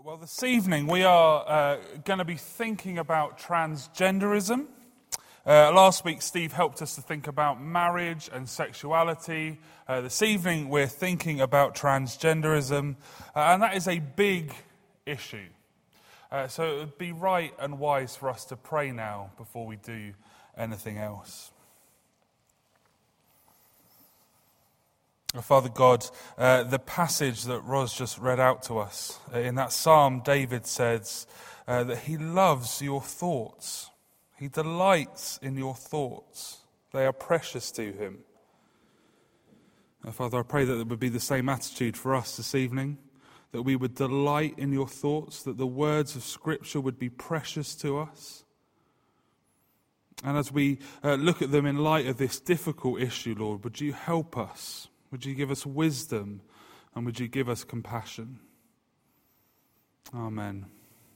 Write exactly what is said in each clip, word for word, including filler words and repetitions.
Well, this evening we are uh, going to be thinking about transgenderism. Uh, last week Steve helped us to think about marriage and sexuality. Uh, this evening we're thinking about transgenderism, uh, and that is a big issue. Uh, so it would be right and wise for us to pray now before we do anything else. Father God, uh, the passage that Ros just read out to us, uh, in that psalm, David says uh, that he loves your thoughts. He delights in your thoughts. They are precious to him. Uh, Father, I pray that it would be the same attitude for us this evening, that we would delight in your thoughts, that the words of Scripture would be precious to us. And as we uh, look at them in light of this difficult issue, Lord, would you help us? Would you give us wisdom, and would you give us compassion? Amen.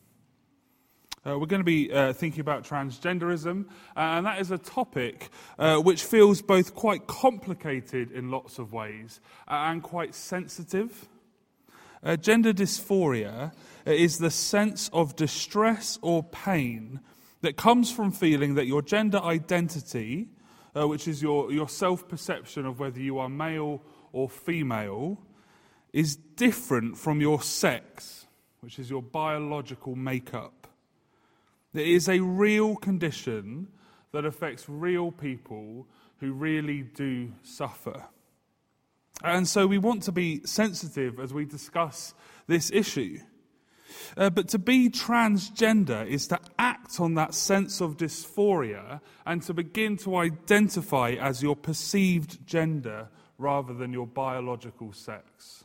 Uh, we're going to be uh, thinking about transgenderism, uh, and that is a topic uh, which feels both quite complicated in lots of ways uh, and quite sensitive. Uh, gender dysphoria is the sense of distress or pain that comes from feeling that your gender identity, Uh, which is your, your self-perception of whether you are male or female, is different from your sex, which is your biological makeup. It is a real condition that affects real people who really do suffer. And so we want to be sensitive as we discuss this issue. Uh, but to be transgender is to act on that sense of dysphoria and to begin to identify as your perceived gender rather than your biological sex.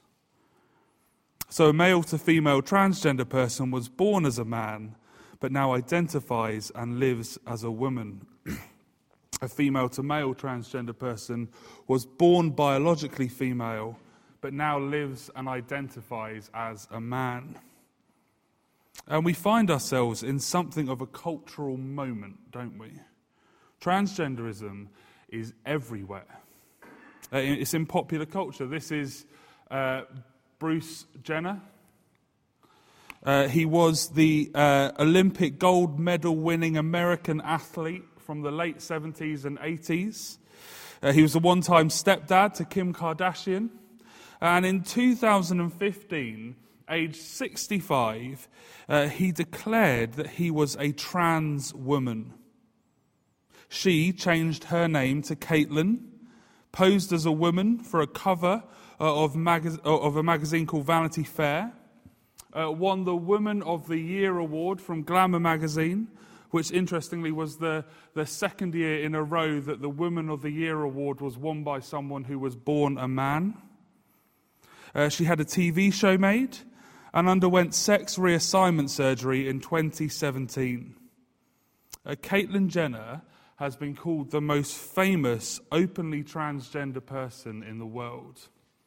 So a male to female transgender person was born as a man, but now identifies and lives as a woman. A female to male transgender person was born biologically female, but now lives and identifies as a man. And we find ourselves in something of a cultural moment, don't we? Transgenderism is everywhere. Uh, it's in popular culture. This is uh, Bruce Jenner. Uh, he was the uh, Olympic gold medal winning American athlete from the late seventies and eighties. Uh, he was a one-time stepdad to Kim Kardashian. And in two thousand fifteen, aged sixty-five, uh, he declared that he was a trans woman. She changed her name to Caitlyn, posed as a woman for a cover uh, of, mag- of a magazine called Vanity Fair, uh, won the Woman of the Year award from Glamour magazine, which interestingly was the, the second year in a row that the Woman of the Year award was won by someone who was born a man. Uh, she had a T V show made and underwent sex reassignment surgery in twenty seventeen. Uh, Caitlyn Jenner has been called the most famous openly transgender person in the world.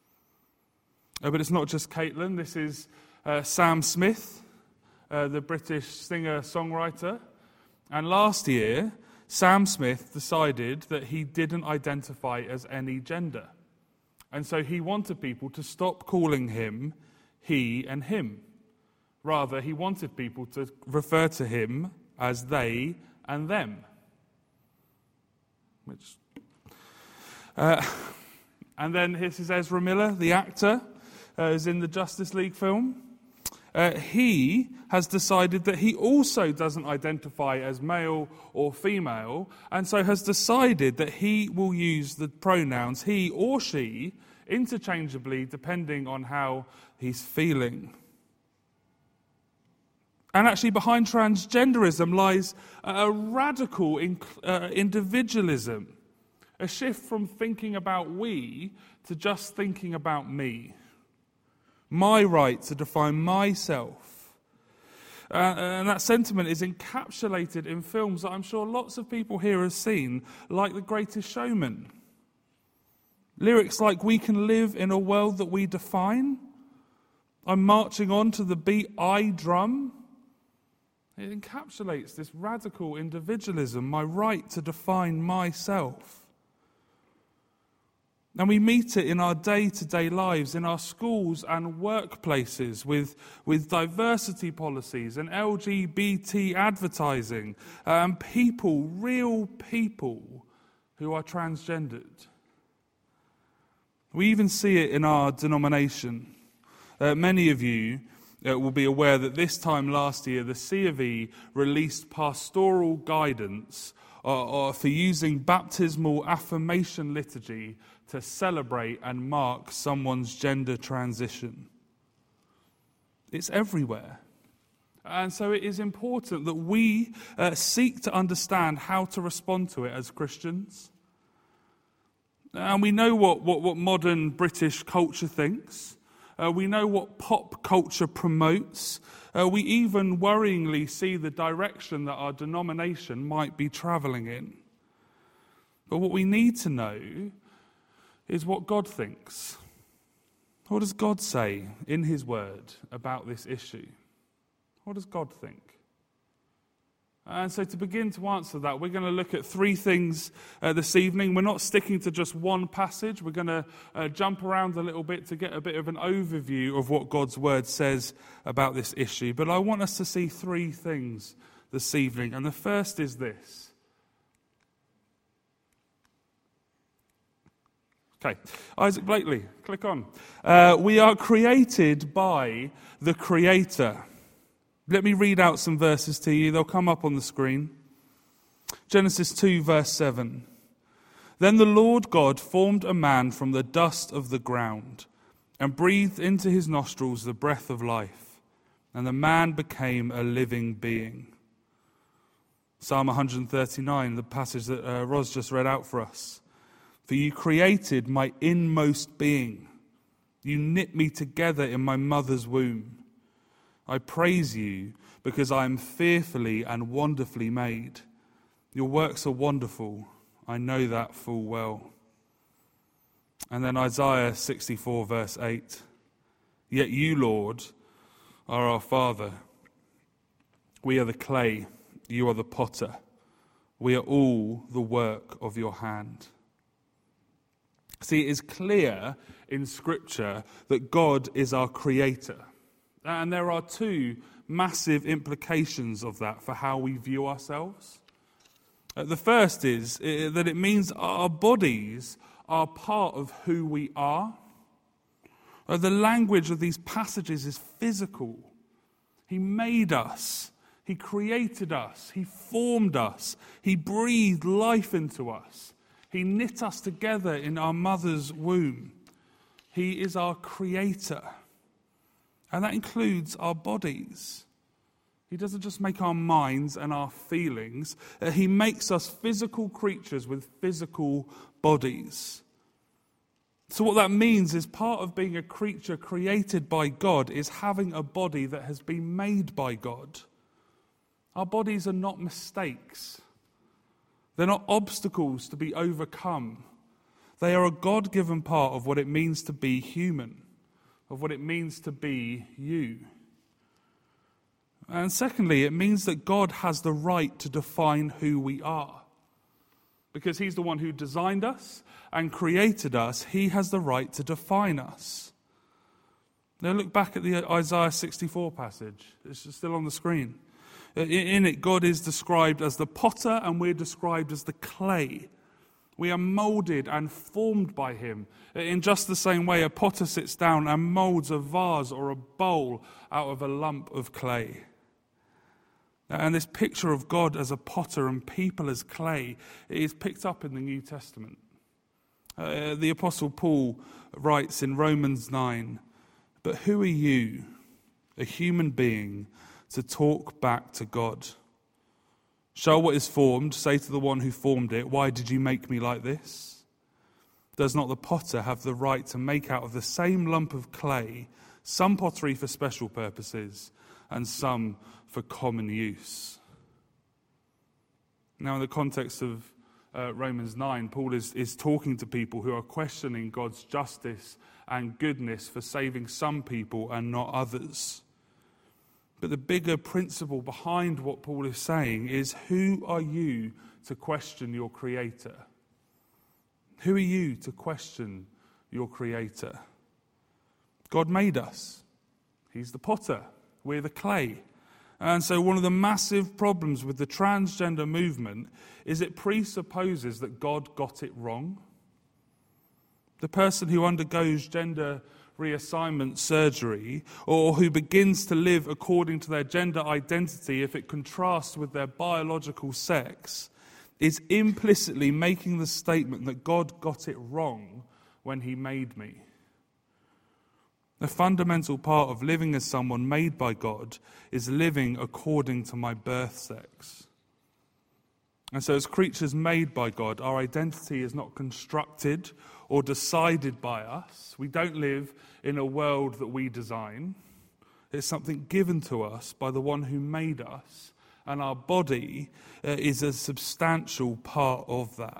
Uh, but it's not just Caitlyn. This is uh, Sam Smith, uh, the British singer-songwriter. And last year, Sam Smith decided that he didn't identify as any gender. And so he wanted people to stop calling him he and him. Rather, he wanted people to refer to him as they and them. Which, uh, and then this is Ezra Miller, the actor, uh, who's in the Justice League film. Uh, he has decided that he also doesn't identify as male or female, and so has decided that he will use the pronouns he or she interchangeably depending on how he's feeling. And actually behind transgenderism lies a radical uh, individualism, a shift from thinking about we to just thinking about me. My right to define myself. Uh, and that sentiment is encapsulated in films that I'm sure lots of people here have seen, like The Greatest Showman. Lyrics like, "We can live in a world that we define. I'm marching on to the beat I drum." It encapsulates this radical individualism, my right to define myself. And we meet it in our day-to-day lives, in our schools and workplaces, with, with diversity policies and L G B T advertising, and people, real people, who are transgendered. We even see it in our denomination. Uh, many of you uh, will be aware that this time last year, the C of E released pastoral guidance uh, uh, for using baptismal affirmation liturgy to celebrate and mark someone's gender transition. It's everywhere. And so it is important that we uh, seek to understand how to respond to it as Christians. And we know what, what, what modern British culture thinks. Uh, we know what pop culture promotes. Uh, we even worryingly see the direction that our denomination might be travelling in. But what we need to know is what God thinks. What does God say in his word about this issue? What does God think? And so to begin to answer that, we're going to look at three things uh, this evening. We're not sticking to just one passage. We're going to uh, jump around a little bit to get a bit of an overview of what God's word says about this issue. But I want us to see three things this evening. And the first is this. Okay, Isaac Blakely, click on. Uh, we are created by the Creator. Let me read out some verses to you. They'll come up on the screen. Genesis two, verse seven. Then the Lord God formed a man from the dust of the ground and breathed into his nostrils the breath of life, and the man became a living being. Psalm one thirty-nine, the passage that uh, Ros just read out for us. For you created my inmost being. You knit me together in my mother's womb. I praise you because I am fearfully and wonderfully made. Your works are wonderful. I know that full well. And then Isaiah sixty-four, verse eight. Yet you, Lord, are our Father. We are the clay. You are the potter. We are all the work of your hand. See, it is clear in Scripture that God is our creator. And there are two massive implications of that for how we view ourselves. Uh, the first is uh, that it means our bodies are part of who we are. Uh, the language of these passages is physical. He made us. He created us. He formed us. He breathed life into us. He knit us together in our mother's womb. He is our creator. And that includes our bodies. He doesn't just make our minds and our feelings. Uh, he makes us physical creatures with physical bodies. So what that means is part of being a creature created by God is having a body that has been made by God. Our bodies are not mistakes. They're not obstacles to be overcome. They are a God-given part of what it means to be human, of what it means to be you. And secondly, it means that God has the right to define who we are. Because he's the one who designed us and created us, he has the right to define us. Now look back at the Isaiah sixty-four passage. It's still on the screen. In it, God is described as the potter and we're described as the clay. We are molded and formed by him. In just the same way, a potter sits down and molds a vase or a bowl out of a lump of clay. And this picture of God as a potter and people as clay is picked up in the New Testament. Uh, the Apostle Paul writes in Romans nine, "But who are you, a human being, to talk back to God? Shall what is formed say to the one who formed it, 'Why did you make me like this?' Does not the potter have the right to make out of the same lump of clay some pottery for special purposes and some for common use?" Now, in the context of uh, Romans nine, Paul is, is talking to people who are questioning God's justice and goodness for saving some people and not others. But the bigger principle behind what Paul is saying is, who are you to question your Creator? Who are you to question your Creator? God made us. He's the potter. We're the clay. And so one of the massive problems with the transgender movement is it presupposes that God got it wrong. The person who undergoes gender reassignment surgery or who begins to live according to their gender identity if it contrasts with their biological sex is implicitly making the statement that God got it wrong when he made me. The fundamental part of living as someone made by God is living according to my birth sex. And so as creatures made by God, our identity is not constructed or decided by us. We don't live in a world that we design. It's something given to us by the one who made us, and our body uh, is a substantial part of that.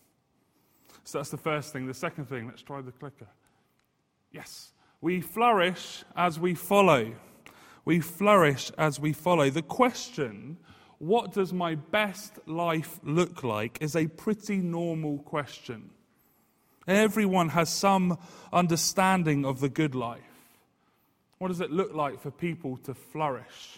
So that's the first thing. The second thing, let's try the clicker. Yes. We flourish as we follow. We flourish as we follow. The question, what does my best life look like, is a pretty normal question. Everyone has some understanding of the good life. What does it look like for people to flourish?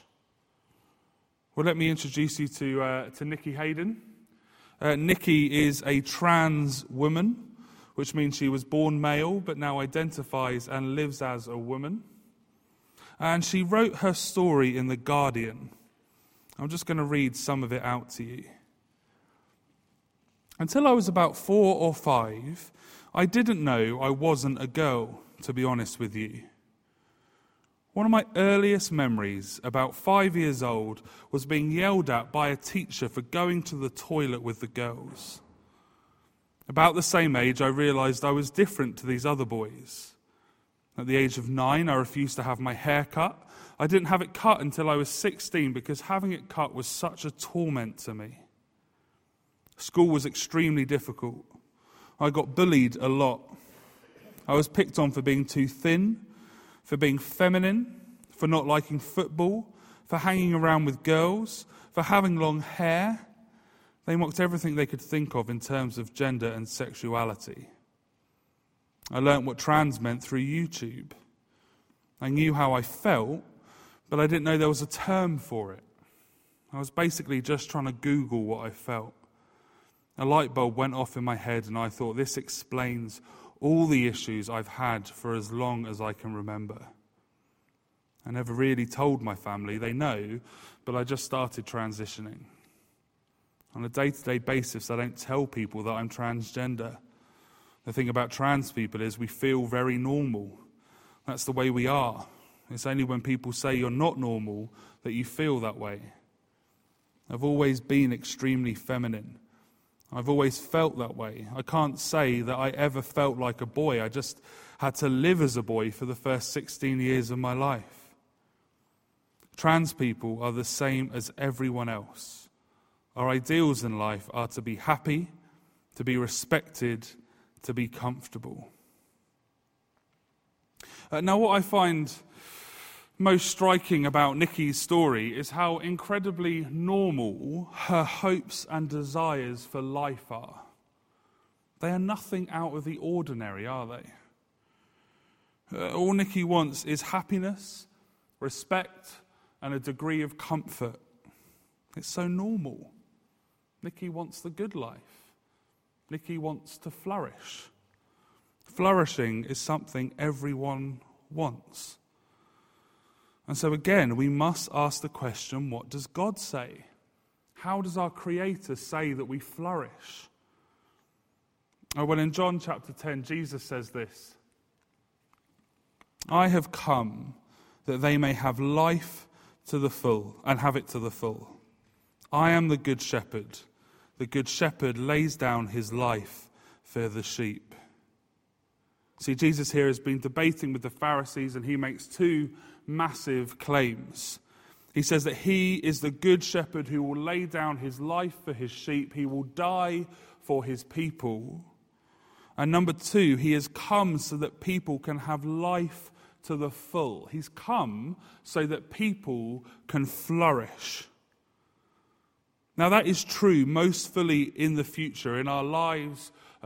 Well, let me introduce you to, uh, to Nikki Hayden. Uh, Nikki is a trans woman, which means she was born male but now identifies and lives as a woman. And she wrote her story in The Guardian. I'm just going to read some of it out to you. Until I was about four or five, I didn't know I wasn't a girl, to be honest with you. One of my earliest memories, about five years old, was being yelled at by a teacher for going to the toilet with the girls. About the same age, I realised I was different to these other boys. At the age of nine, I refused to have my hair cut. I didn't have it cut until I was sixteen because having it cut was such a torment to me. School was extremely difficult. I got bullied a lot. I was picked on for being too thin, for being feminine, for not liking football, for hanging around with girls, for having long hair. They mocked everything they could think of in terms of gender and sexuality. I learnt what trans meant through YouTube. I knew how I felt, but I didn't know there was a term for it. I was basically just trying to Google what I felt. A light bulb went off in my head and I thought, this explains all the issues I've had for as long as I can remember. I never really told my family. They know, but I just started transitioning. On a day-to-day basis, I don't tell people that I'm transgender. The thing about trans people is we feel very normal. That's the way we are. It's only when people say you're not normal that you feel that way. I've always been extremely feminine. I've always felt that way. I can't say that I ever felt like a boy. I just had to live as a boy for the first sixteen years of my life. Trans people are the same as everyone else. Our ideals in life are to be happy, to be respected, to be comfortable. Uh, now, what I find most striking about Nikki's story is how incredibly normal her hopes and desires for life are. They are nothing out of the ordinary, are they? Uh, all Nikki wants is happiness, respect, and a degree of comfort. It's so normal. Nikki wants the good life. Nikki wants to flourish. Flourishing is something everyone wants. And so again, we must ask the question, what does God say? How does our Creator say that we flourish? Oh, well, in John chapter ten, Jesus says this: I have come that they may have life to the full, and have it to the full. I am the good shepherd. The good shepherd lays down his life for the sheep. See, Jesus here has been debating with the Pharisees, and he makes two massive claims. He says that he is the good shepherd who will lay down his life for his sheep. He will die for his people. And number two, he has come so that people can have life to the full. He's come so that people can flourish. Now that is true most fully in the future, in our lives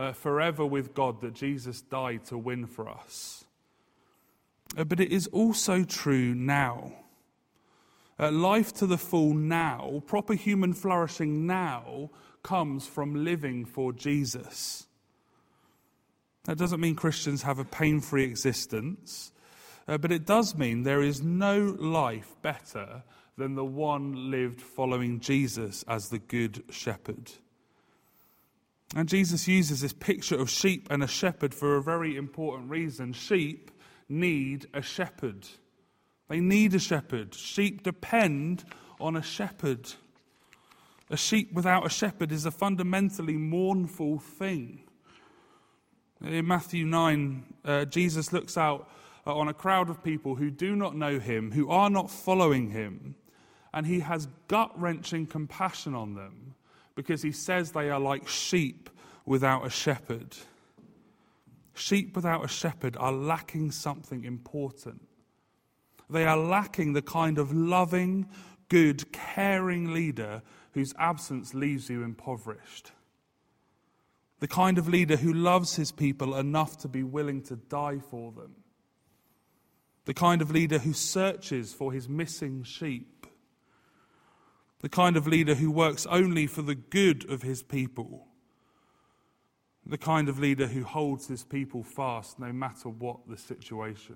uh, forever with God that Jesus died to win for us. Uh, but it is also true now. Uh, life to the full now, proper human flourishing now, comes from living for Jesus. That doesn't mean Christians have a pain-free existence, uh, but it does mean there is no life better than the one lived following Jesus as the Good Shepherd. And Jesus uses this picture of sheep and a shepherd for a very important reason. Sheep need a shepherd. They need a shepherd. Sheep depend on a shepherd. A sheep without a shepherd is a fundamentally mournful thing. In Matthew nine, uh, Jesus looks out uh, on a crowd of people who do not know him, who are not following him, and he has gut-wrenching compassion on them because he says they are like sheep without a shepherd. Sheep without a shepherd are lacking something important. They are lacking the kind of loving, good, caring leader whose absence leaves you impoverished. The kind of leader who loves his people enough to be willing to die for them. The kind of leader who searches for his missing sheep. The kind of leader who works only for the good of his people. The kind of leader who holds his people fast no matter what the situation.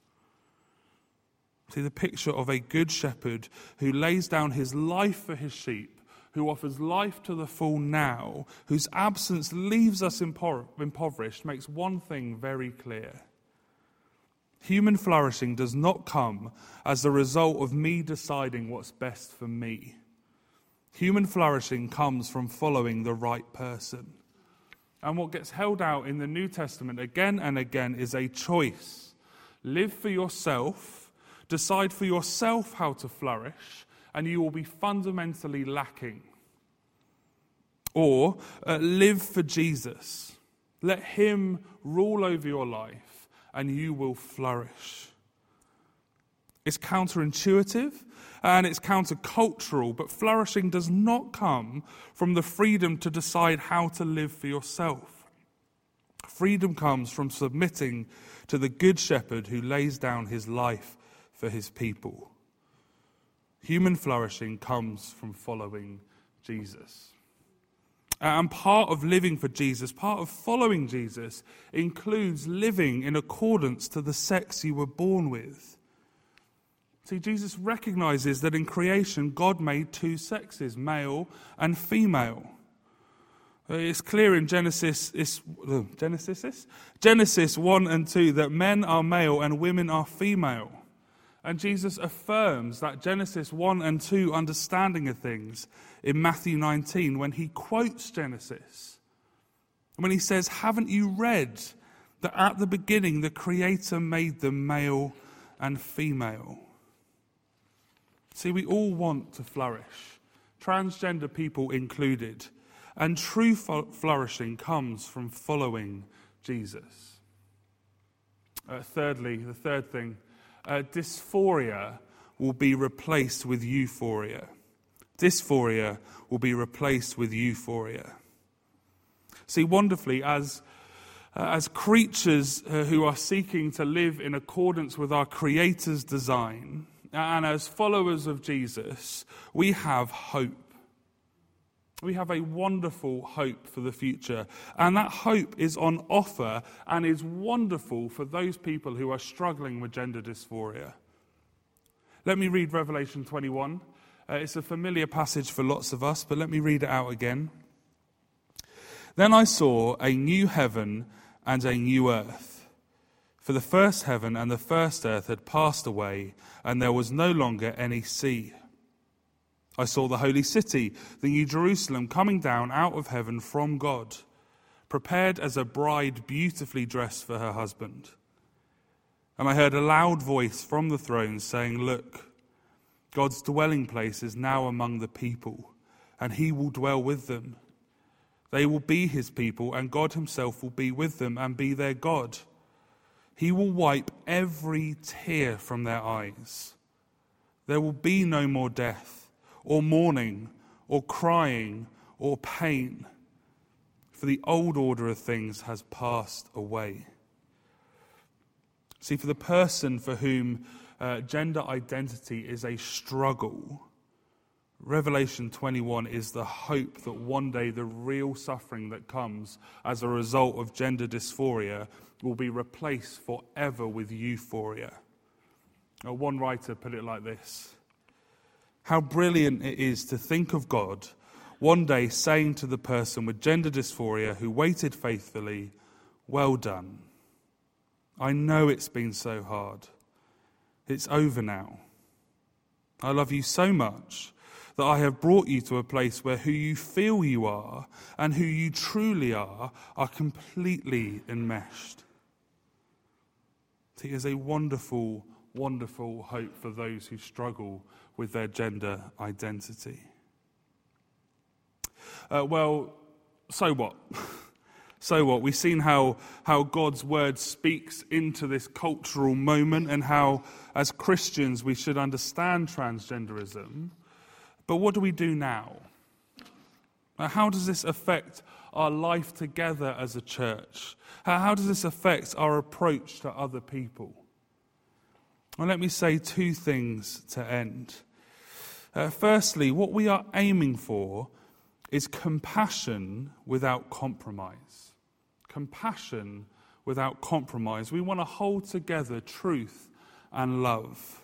See, the picture of a good shepherd who lays down his life for his sheep, who offers life to the full now, whose absence leaves us impo- impoverished, makes one thing very clear. Human flourishing does not come as the result of me deciding what's best for me. Human flourishing comes from following the right person. And what gets held out in the New Testament again and again is a choice. Live for yourself, decide for yourself how to flourish, and you will be fundamentally lacking. Or uh, live for Jesus. Let him rule over your life, and you will flourish. It's counterintuitive and it's countercultural, but flourishing does not come from the freedom to decide how to live for yourself. Freedom comes from submitting to the Good Shepherd who lays down his life for his people. Human flourishing comes from following Jesus. And part of living for Jesus, part of following Jesus, includes living in accordance to the sex you were born with. See, Jesus recognizes that in creation, God made two sexes, male and female. It's clear in Genesis, it's, uh, Genesis, Genesis one and two that men are male and women are female. And Jesus affirms that Genesis one and two understanding of things in Matthew nineteen when he quotes Genesis. When he says, haven't you read that at the beginning the Creator made them male and female? See, we all want to flourish, transgender people included. And true flourishing comes from following Jesus. Uh, thirdly, the third thing, uh, dysphoria will be replaced with euphoria. Dysphoria will be replaced with euphoria. See, wonderfully, as, uh, as creatures uh, who are seeking to live in accordance with our Creator's design, and as followers of Jesus, we have hope. We have a wonderful hope for the future. And that hope is on offer and is wonderful for those people who are struggling with gender dysphoria. Let me read Revelation twenty-one. Uh, it's a familiar passage for lots of us, but let me read it out again. Then I saw a new heaven and a new earth. For the first heaven and the first earth had passed away, and there was no longer any sea. I saw the holy city, the new Jerusalem, coming down out of heaven from God, prepared as a bride beautifully dressed for her husband. And I heard a loud voice from the throne saying, look, God's dwelling place is now among the people, and he will dwell with them. They will be his people, and God himself will be with them and be their God. He will wipe every tear from their eyes. There will be no more death, or mourning, or crying, or pain. For for the old order of things has passed away. See, for the person for whom uh, gender identity is a struggle, Revelation twenty-one is the hope that one day the real suffering that comes as a result of gender dysphoria will be replaced forever with euphoria. Uh, one writer put it like this: how brilliant it is to think of God one day saying to the person with gender dysphoria who waited faithfully, "Well done. I know it's been so hard. It's over now. I love you so much that I have brought you to a place where who you feel you are and who you truly are are completely enmeshed." It is a wonderful, wonderful hope for those who struggle with their gender identity. Uh, well, so what? So what? We've seen how, how God's word speaks into this cultural moment and how, as Christians, we should understand transgenderism. But what do we do now? Now, how does this affect our life together as a church? How, how does this affect our approach to other people? Well, let me say two things to end. Uh, firstly, what we are aiming for is compassion without compromise. Compassion without compromise. We want to hold together truth and love.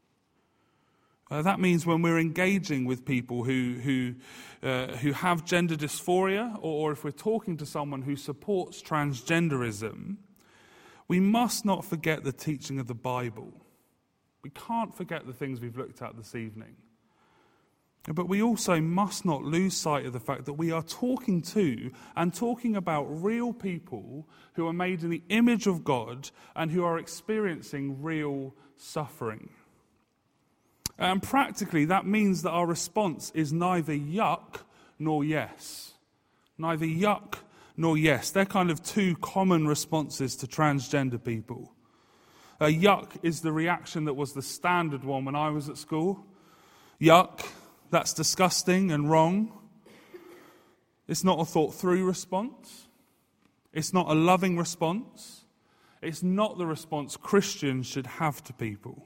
Uh, that means when we're engaging with people who who uh, who have gender dysphoria, or, or if we're talking to someone who supports transgenderism, we must not forget the teaching of the Bible. We can't forget the things we've looked at this evening. But we also must not lose sight of the fact that we are talking to and talking about real people who are made in the image of God and who are experiencing real suffering. And practically, that means that our response is neither yuck nor yes. Neither yuck nor yes. They're kind of two common responses to transgender people. Uh, yuck is the reaction that was the standard one when I was at school. Yuck. That's disgusting and wrong. It's not a thought-through response. It's not a loving response. It's not the response Christians should have to people.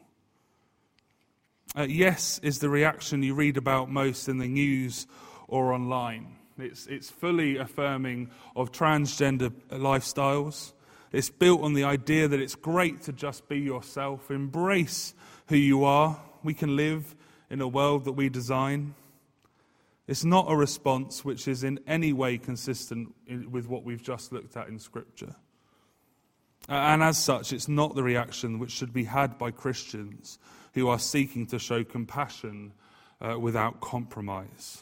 Uh, yes is the reaction you read about most in the news or online. It's, it's fully affirming of transgender lifestyles. It's built on the idea that it's great to just be yourself, embrace who you are. We can live in a world that we design. It's not a response which is in any way consistent in, with what we've just looked at in Scripture. Uh, and as such, it's not the reaction which should be had by Christians who are seeking to show compassion uh, without compromise.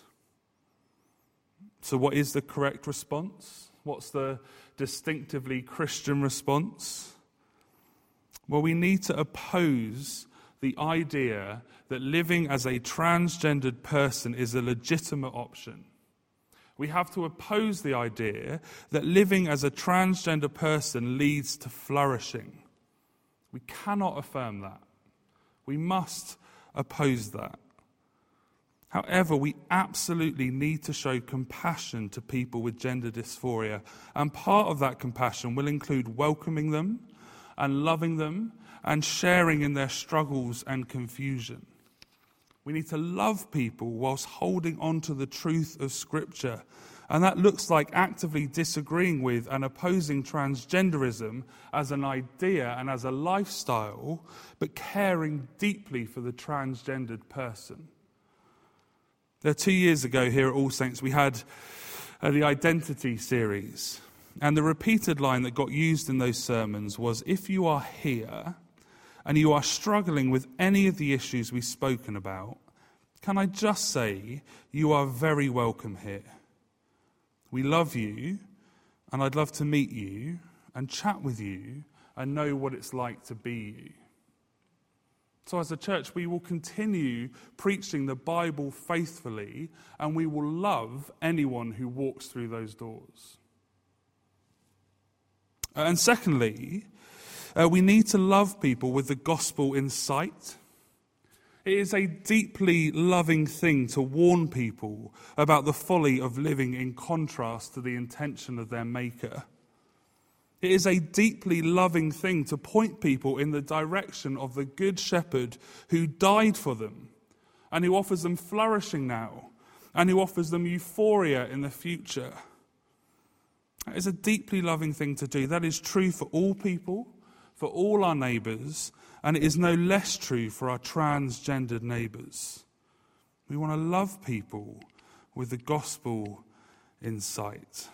So what is the correct response? What's the distinctively Christian response? Well, we need to oppose the idea that living as a transgendered person is a legitimate option. We have to oppose the idea that living as a transgender person leads to flourishing. We cannot affirm that. We must oppose that. However, we absolutely need to show compassion to people with gender dysphoria, and part of that compassion will include welcoming them and loving them and sharing in their struggles and confusion. We need to love people whilst holding on to the truth of Scripture. And that looks like actively disagreeing with and opposing transgenderism as an idea and as a lifestyle, but caring deeply for the transgendered person. There, two years ago here at All Saints, we had uh, the Identity series. And the repeated line that got used in those sermons was, if you are here and you are struggling with any of the issues we've spoken about, can I just say you are very welcome here. We love you, and I'd love to meet you and chat with you and know what it's like to be you. So as a church, we will continue preaching the Bible faithfully, and we will love anyone who walks through those doors. And secondly, uh, we need to love people with the gospel in sight. It is a deeply loving thing to warn people about the folly of living in contrast to the intention of their Maker. It is a deeply loving thing to point people in the direction of the Good Shepherd who died for them and who offers them flourishing now and who offers them euphoria in the future. That is a deeply loving thing to do. That is true for all people, for all our neighbours, and it is no less true for our transgendered neighbours. We want to love people with the gospel in sight.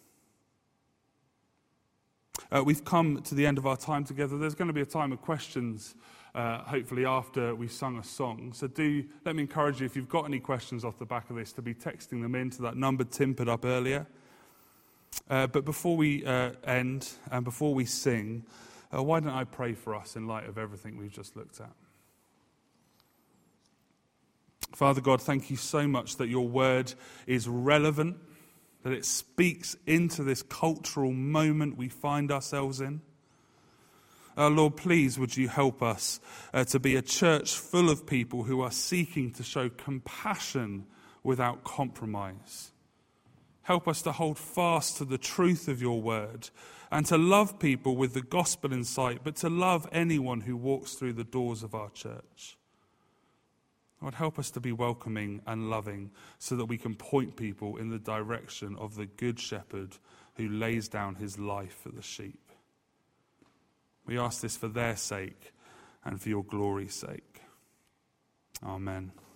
Uh, we've come to the end of our time together. There's going to be a time of questions, uh, hopefully after we've sung a song. So do let me encourage you, if you've got any questions off the back of this, to be texting them in to that number Tim put up earlier. Uh, but before we uh, end and before we sing, Uh, why don't I pray for us in light of everything we've just looked at? Father God, thank you so much that your word is relevant, that it speaks into this cultural moment we find ourselves in. Uh, Lord, please would you help us uh, to be a church full of people who are seeking to show compassion without compromise. Help us to hold fast to the truth of your word and to love people with the gospel in sight, but to love anyone who walks through the doors of our church. Lord, help us to be welcoming and loving so that we can point people in the direction of the Good Shepherd who lays down his life for the sheep. We ask this for their sake and for your glory's sake. Amen.